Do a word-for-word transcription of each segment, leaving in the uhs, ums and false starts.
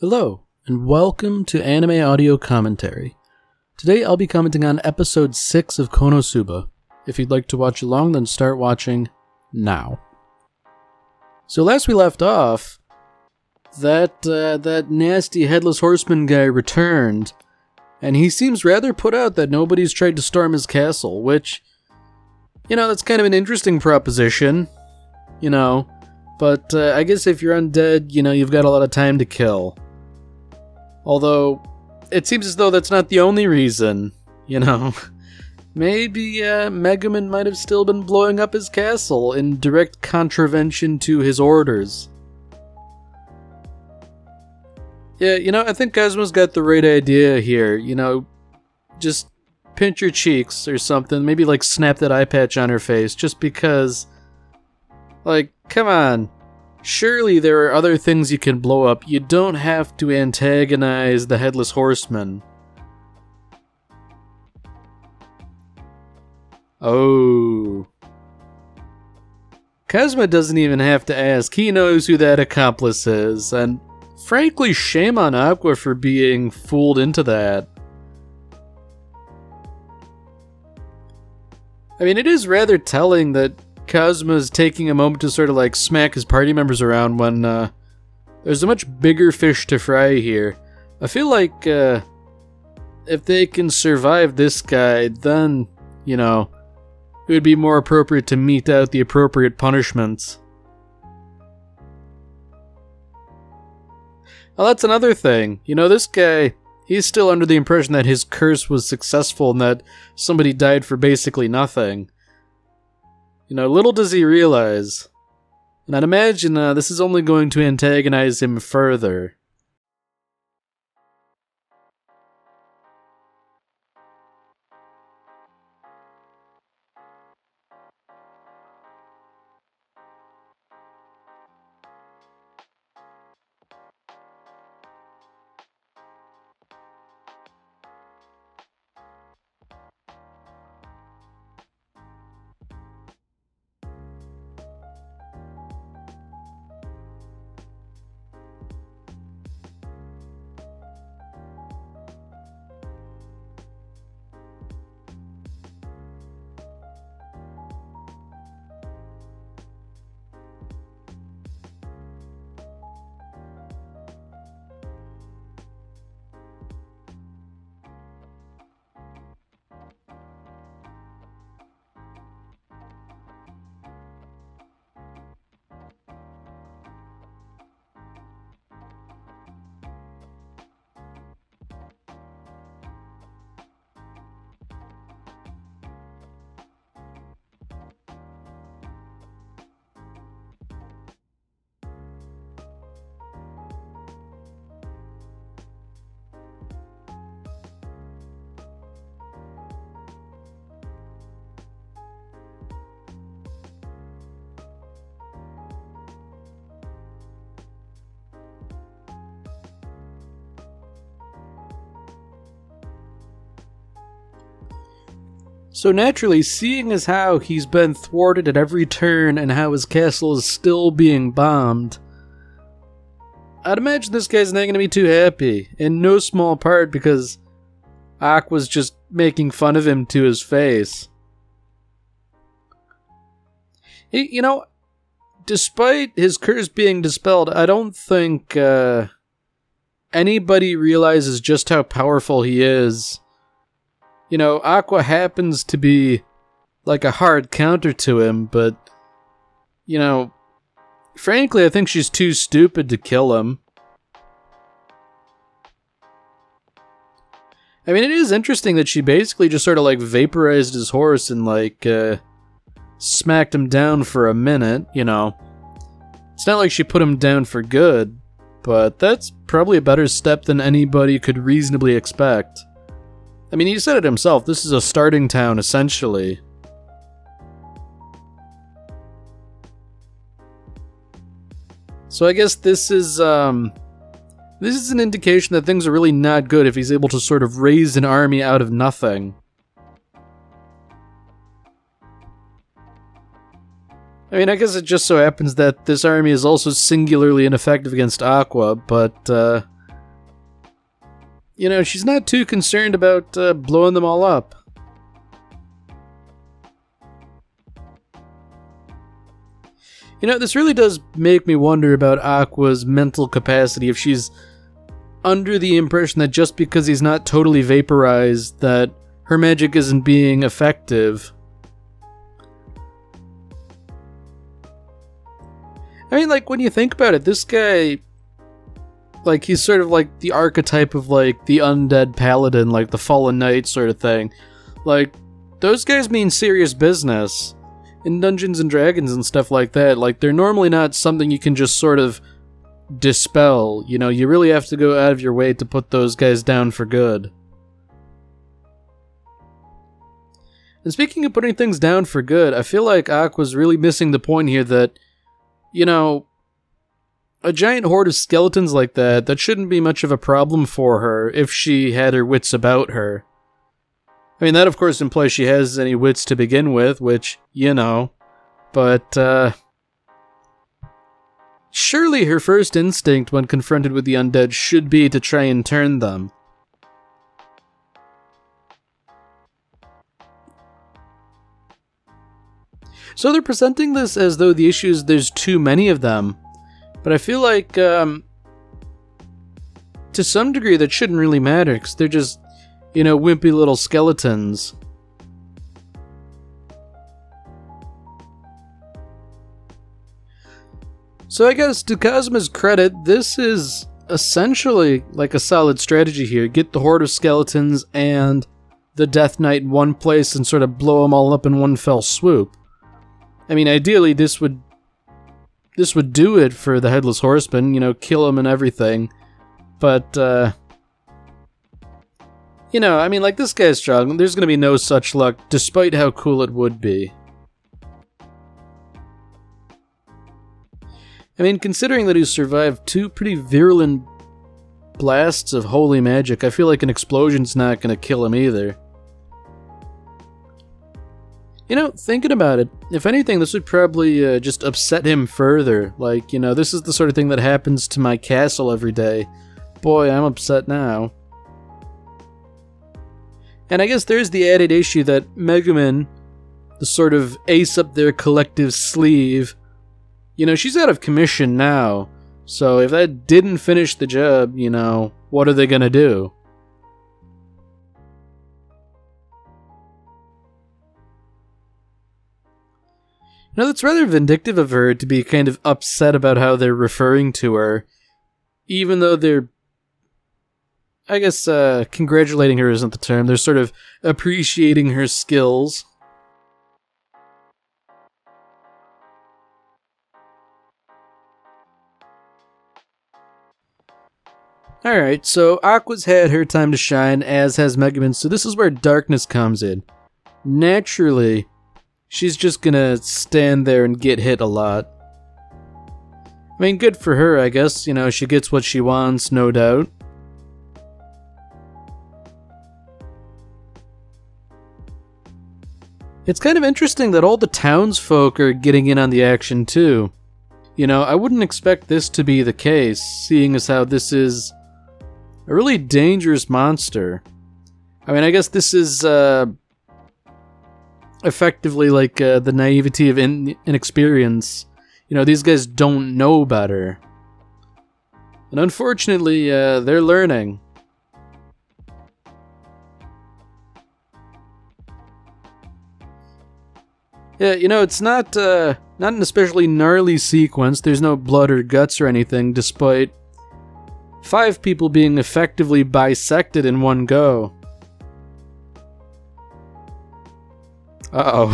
Hello, and welcome to Anime Audio Commentary. Today I'll be commenting on episode six of Konosuba. If you'd like to watch along, then start watching now. So last we left off, that uh, that nasty Headless Horseman guy returned, and he seems rather put out that nobody's tried to storm his castle, which, you know, that's kind of an interesting proposition, you know, but uh, I guess if you're undead, you know, you've got a lot of time to kill. Although, it seems as though that's not the only reason, you know. Maybe uh, Megumin might have still been blowing up his castle in direct contravention to his orders. Yeah, you know, I think Kazuma's got the right idea here, you know. Just pinch your cheeks or something, maybe like snap that eye patch on her face, just because, like, come on. Surely there are other things you can blow up. You don't have to antagonize the Headless Horseman. Oh. Kazuma doesn't even have to ask. He knows who that accomplice is, and frankly, shame on Aqua for being fooled into that. I mean, it is rather telling that Kazuma's taking a moment to sort of like smack his party members around when uh, there's a much bigger fish to fry here. I feel like uh, if they can survive this guy, then, you know, it would be more appropriate to mete out the appropriate punishments. Well, that's another thing. You know, this guy, he's still under the impression that his curse was successful and that somebody died for basically nothing. You know, little does he realize, and I'd imagine uh, this is only going to antagonize him further. So naturally, seeing as how he's been thwarted at every turn and how his castle is still being bombed, I'd imagine this guy's not going to be too happy, in no small part because Aqua's just making fun of him to his face. He, you know, despite his curse being dispelled, I don't think uh, anybody realizes just how powerful he is. You know, Aqua happens to be like a hard counter to him, but, you know, frankly, I think she's too stupid to kill him. I mean, it is interesting that she basically just sort of like vaporized his horse and like uh, smacked him down for a minute, you know. It's not like she put him down for good, but that's probably a better step than anybody could reasonably expect. I mean, he said it himself, this is a starting town, essentially. So I guess this is, um... this is an indication that things are really not good if he's able to sort of raise an army out of nothing. I mean, I guess it just so happens that this army is also singularly ineffective against Aqua, but, uh, you know, she's not too concerned about uh, blowing them all up. You know, this really does make me wonder about Aqua's mental capacity, if she's under the impression that just because he's not totally vaporized, that her magic isn't being effective. I mean, like, when you think about it, this guy, like, he's sort of like the archetype of, like, the undead paladin, like the fallen knight sort of thing. Like, those guys mean serious business in Dungeons and Dragons and stuff like that. Like, they're normally not something you can just sort of dispel. You know, you really have to go out of your way to put those guys down for good. And speaking of putting things down for good, I feel like Aqua's really missing the point here that, you know, a giant horde of skeletons like that, that shouldn't be much of a problem for her if she had her wits about her. I mean, that of course implies she has any wits to begin with, which, you know, but, uh... surely her first instinct when confronted with the undead should be to try and turn them. So they're presenting this as though the issue is there's too many of them, but I feel like, um... to some degree that shouldn't really matter, because they're just, you know, wimpy little skeletons. So I guess, to Cosma's credit, this is essentially like a solid strategy here. Get the horde of skeletons and the Death Knight in one place and sort of blow them all up in one fell swoop. I mean, ideally this would this would do it for the Headless Horseman, you know, kill him and everything. But, uh... you know, I mean, like, this guy's strong. There's gonna be no such luck, despite how cool it would be. I mean, considering that he survived two pretty virulent blasts of holy magic, I feel like an explosion's not gonna kill him either. You know, thinking about it, if anything, this would probably uh, just upset him further. Like, you know, this is the sort of thing that happens to my castle every day. Boy, I'm upset now. And I guess there's the added issue that Megumin, the sort of ace up their collective sleeve, you know, she's out of commission now. So if that didn't finish the job, you know, what are they gonna do? You know, that's rather vindictive of her to be kind of upset about how they're referring to her, even though they're, I guess, uh, congratulating her isn't the term. They're sort of appreciating her skills. Alright, so Aqua's had her time to shine, as has Megumin, so this is where darkness comes in. Naturally, she's just gonna stand there and get hit a lot. I mean, good for her, I guess. You know, she gets what she wants, no doubt. It's kind of interesting that all the townsfolk are getting in on the action, too. You know, I wouldn't expect this to be the case, seeing as how this is a really dangerous monster. I mean, I guess this is, uh... effectively like uh, the naivety of in- inexperience. You know, these guys don't know better. And unfortunately, uh, they're learning. Yeah, you know, it's not, uh, not an especially gnarly sequence. There's no blood or guts or anything, despite five people being effectively bisected in one go. Uh-oh.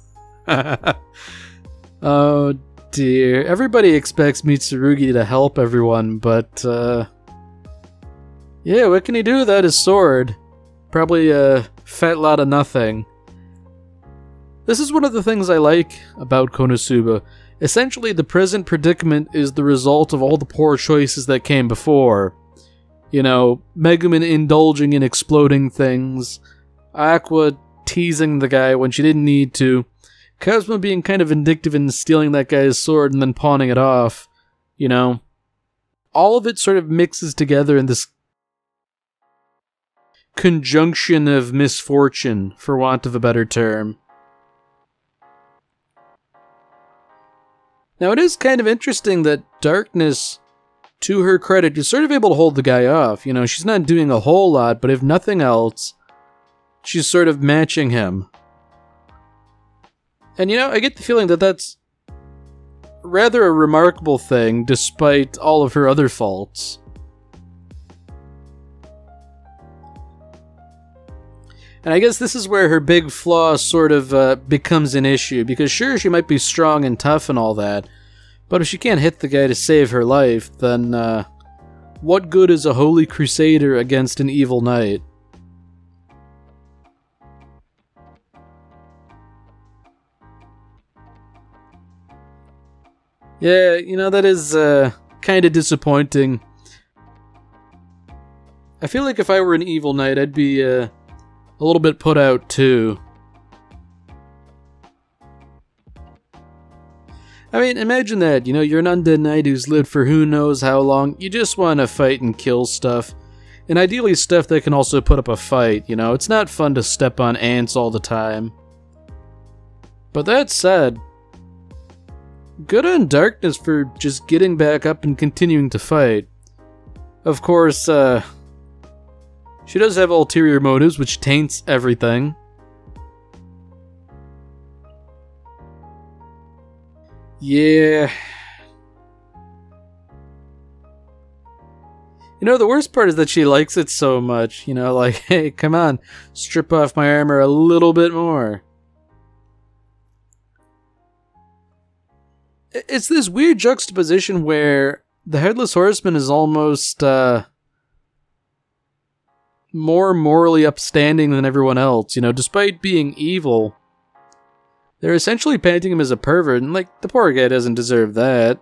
Oh, dear. Everybody expects Mitsurugi to help everyone, but, uh... yeah, what can he do without his sword? Probably a fat lot of nothing. This is one of the things I like about Konosuba. Essentially, the present predicament is the result of all the poor choices that came before. You know, Megumin indulging in exploding things, Aqua teasing the guy when she didn't need to, Cosmo being kind of vindictive in stealing that guy's sword and then pawning it off. You know, all of it sort of mixes together in this conjunction of misfortune, for want of a better term. Now, it is kind of interesting that Darkness, to her credit, is sort of able to hold the guy off. You know, she's not doing a whole lot, but if nothing else, she's sort of matching him. And, you know, I get the feeling that that's rather a remarkable thing, despite all of her other faults. And I guess this is where her big flaw sort of uh, becomes an issue, because sure, she might be strong and tough and all that, but if she can't hit the guy to save her life, then uh, what good is a holy crusader against an evil knight? Yeah, you know, that is uh, kind of disappointing. I feel like if I were an evil knight, I'd be uh, a little bit put out too. I mean, imagine that, you know, you're an undead knight who's lived for who knows how long, you just want to fight and kill stuff. And ideally stuff that can also put up a fight, you know, it's not fun to step on ants all the time. But that said, good on Darkness for just getting back up and continuing to fight. Of course, uh, she does have ulterior motives, which taints everything. Yeah. You know, the worst part is that she likes it so much. You know, like, hey, come on, strip off my armor a little bit more. It's this weird juxtaposition where the Headless Horseman is almost uh, more morally upstanding than everyone else. You know, despite being evil, they're essentially painting him as a pervert, and like, the poor guy doesn't deserve that.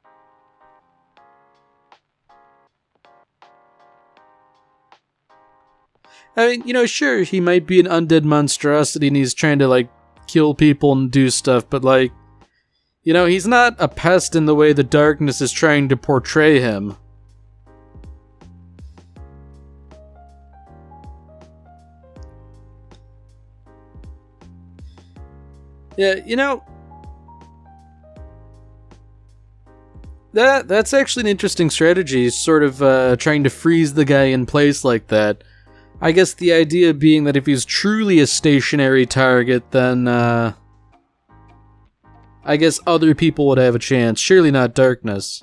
I mean, you know, sure, he might be an undead monstrosity and he's trying to, like, kill people and do stuff, but, like, you know, he's not a pest in the way the Darkness is trying to portray him. Yeah, you know, that that's actually an interesting strategy, sort of uh, trying to freeze the guy in place like that. I guess the idea being that if he's truly a stationary target, then, uh... I guess other people would have a chance, surely not Darkness.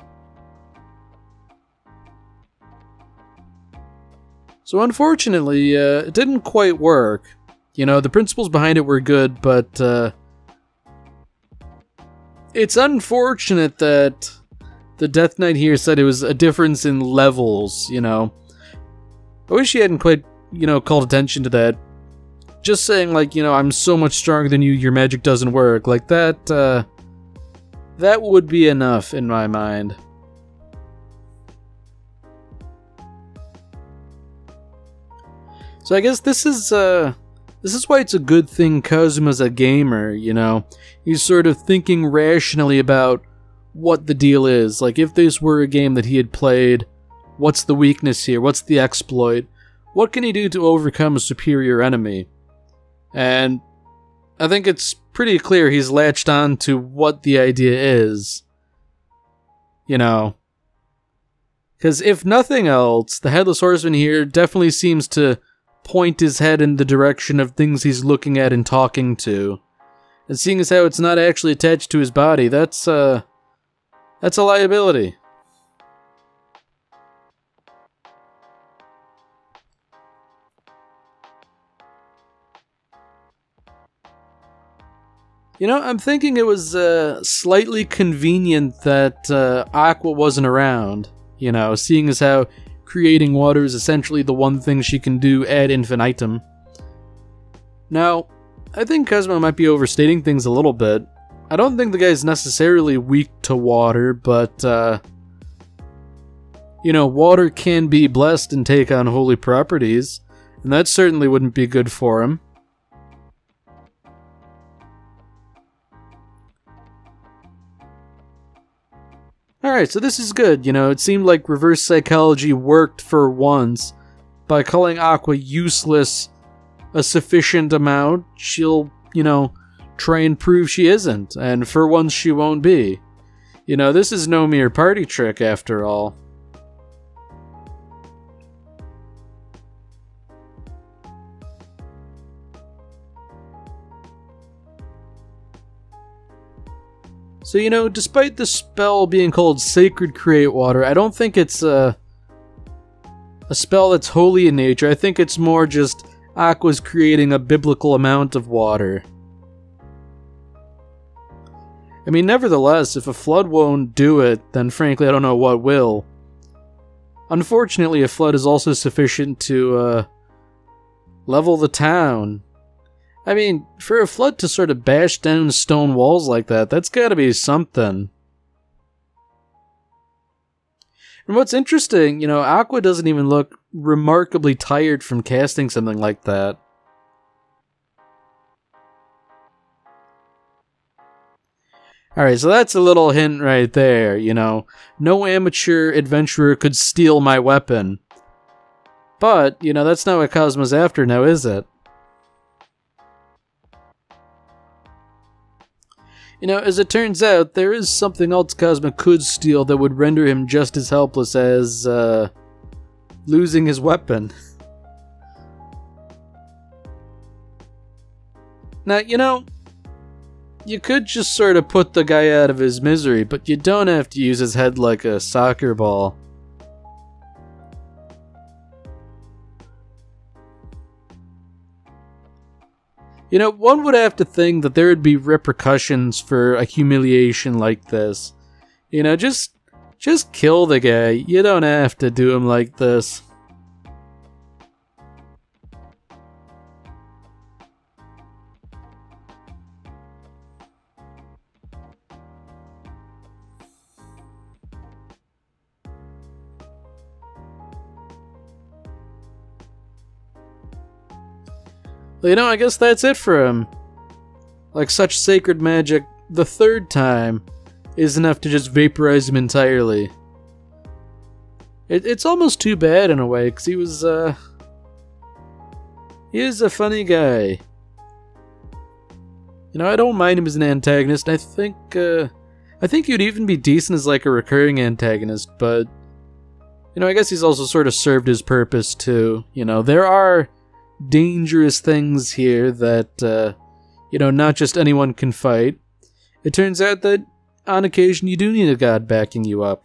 So unfortunately, uh, it didn't quite work. You know, the principles behind it were good, but, uh... it's unfortunate that the Death Knight here said it was a difference in levels, you know. I wish he hadn't quite, you know, called attention to that. Just saying, like, you know, I'm so much stronger than you, your magic doesn't work. Like, that, uh... that would be enough, in my mind. So I guess this is, uh... this is why it's a good thing Kazuma's a gamer, you know? He's sort of thinking rationally about what the deal is. Like, if this were a game that he had played, what's the weakness here? What's the exploit? What can he do to overcome a superior enemy? And I think it's pretty clear he's latched on to what the idea is. You know. Because if nothing else, the Headless Horseman here definitely seems to point his head in the direction of things he's looking at and talking to. And seeing as how it's not actually attached to his body, that's, uh... that's a liability. You know, I'm thinking it was uh, slightly convenient that uh, Aqua wasn't around, you know, seeing as how creating water is essentially the one thing she can do ad infinitum. Now, I think Kazuma might be overstating things a little bit. I don't think the guy's necessarily weak to water, but, uh, you know, water can be blessed and take on holy properties, and that certainly wouldn't be good for him. Alright, so this is good, you know, it seemed like reverse psychology worked for once, by calling Aqua useless a sufficient amount, she'll, you know, try and prove she isn't, and for once she won't be. You know, this is no mere party trick after all. So, you know, despite the spell being called Sacred Create Water, I don't think it's a, a spell that's holy in nature. I think it's more just Aqua's creating a biblical amount of water. I mean, nevertheless, if a flood won't do it, then frankly I don't know what will. Unfortunately, a flood is also sufficient to uh, level the town. I mean, for a flood to sort of bash down stone walls like that, that's gotta be something. And what's interesting, you know, Aqua doesn't even look remarkably tired from casting something like that. Alright, so that's a little hint right there, you know. No amateur adventurer could steal my weapon. But, you know, that's not what Cosmo's after now, is it? You know, as it turns out, there is something else Cosmo could steal that would render him just as helpless as, uh, losing his weapon. Now, you know, you could just sort of put the guy out of his misery, but you don't have to use his head like a soccer ball. You know, one would have to think that there would be repercussions for a humiliation like this. You know, just just kill the guy. You don't have to do him like this. Well, you know, I guess that's it for him. Like such sacred magic, the third time is enough to just vaporize him entirely. It, it's almost too bad in a way, because he was, uh... he is a funny guy. You know, I don't mind him as an antagonist. I think, uh... I think he'd even be decent as, like, a recurring antagonist, but... You know, I guess he's also sort of served his purpose, too. You know, there are dangerous things here that, uh, you know, not just anyone can fight. It turns out that, on occasion, you do need a god backing you up.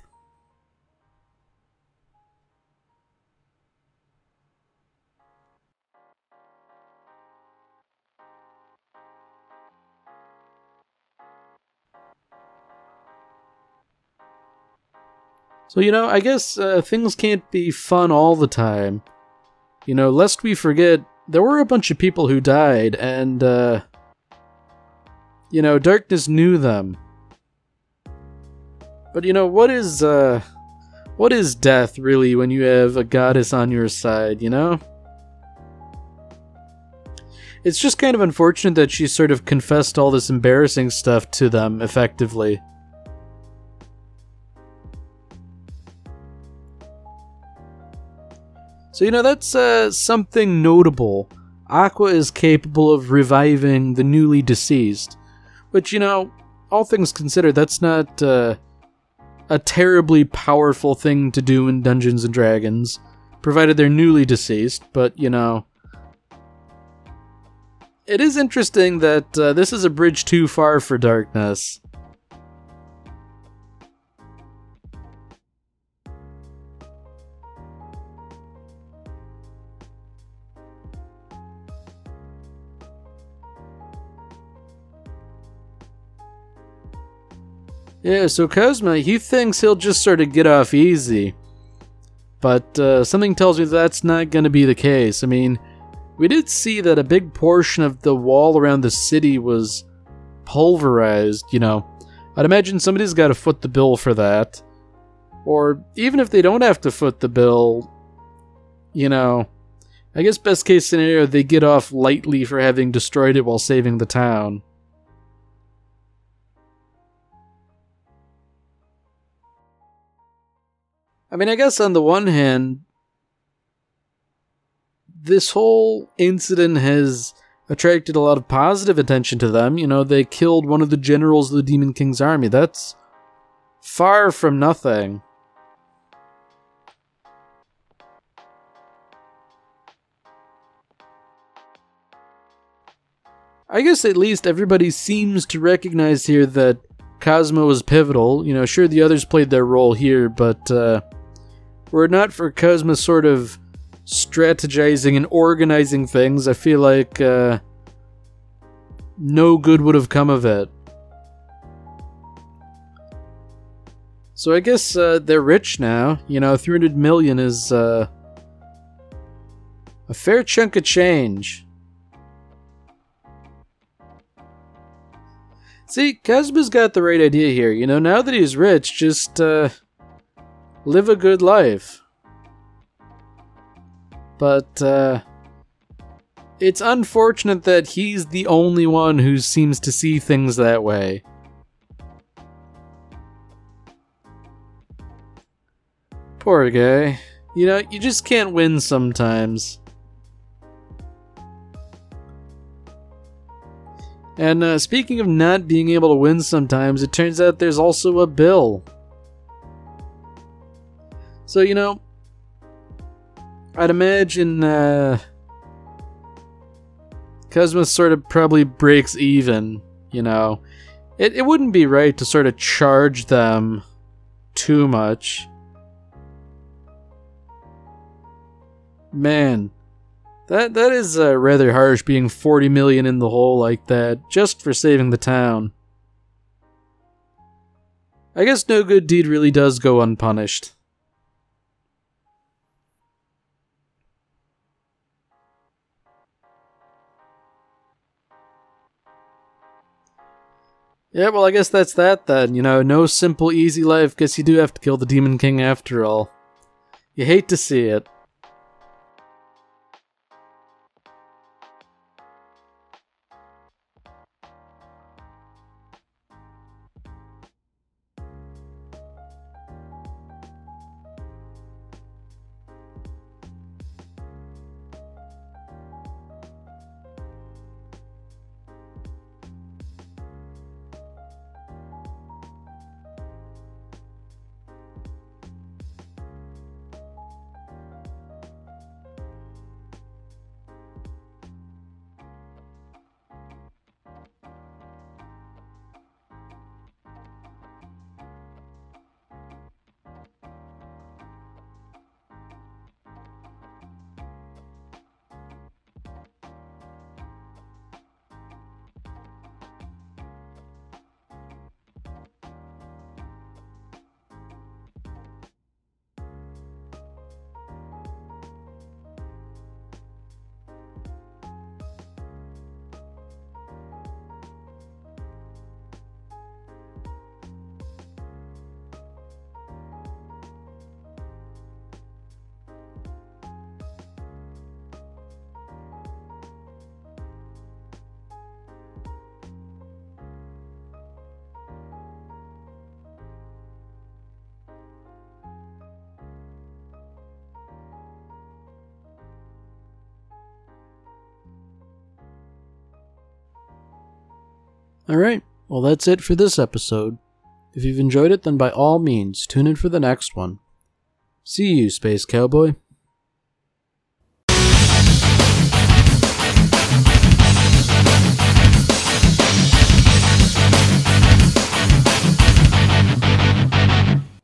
So, you know, I guess uh, things can't be fun all the time. You know, lest we forget, there were a bunch of people who died, and, uh... you know, darkness knew them. But, you know, what is, uh... what is death, really, when you have a goddess on your side, you know? It's just kind of unfortunate that she sort of confessed all this embarrassing stuff to them, effectively. So, you know, that's uh, something notable. Aqua is capable of reviving the newly deceased. Which, you know, all things considered, that's not uh, a terribly powerful thing to do in Dungeons and Dragons. Provided they're newly deceased, but, you know... It is interesting that uh, this is a bridge too far for darkness. Yeah, so Cosmo, he thinks he'll just sort of get off easy. But uh, something tells me that's not going to be the case. I mean, we did see that a big portion of the wall around the city was pulverized, you know. I'd imagine somebody's got to foot the bill for that. Or even if they don't have to foot the bill, you know, I guess best case scenario, they get off lightly for having destroyed it while saving the town. I mean, I guess on the one hand, this whole incident has attracted a lot of positive attention to them. You know, they killed one of the generals of the Demon King's army. That's far from nothing. I guess at least everybody seems to recognize here that Kazuma was pivotal. You know, sure, the others played their role here, but uh, were it not for Kazuma sort of strategizing and organizing things, I feel like uh, no good would have come of it. So I guess uh, they're rich now. You know, three hundred million is uh, a fair chunk of change. See, Kazuma's got the right idea here. You know, now that he's rich, just uh, live a good life. But uh, it's unfortunate that he's the only one who seems to see things that way. Poor guy. You know, you just can't win sometimes. And uh, speaking of not being able to win sometimes, it turns out there's also a bill. So, you know, I'd imagine uh, Kazuma sort of probably breaks even, you know. It, it wouldn't be right to sort of charge them too much. Man, that that is uh, rather harsh, being forty million in the hole like that, just for saving the town. I guess no good deed really does go unpunished. Yeah, well, I guess that's that then. You know, no simple, easy life. Guess you do have to kill the Demon King after all. You hate to see it. Alright, well that's it for this episode. If you've enjoyed it, then by all means, tune in for the next one. See you, Space Cowboy.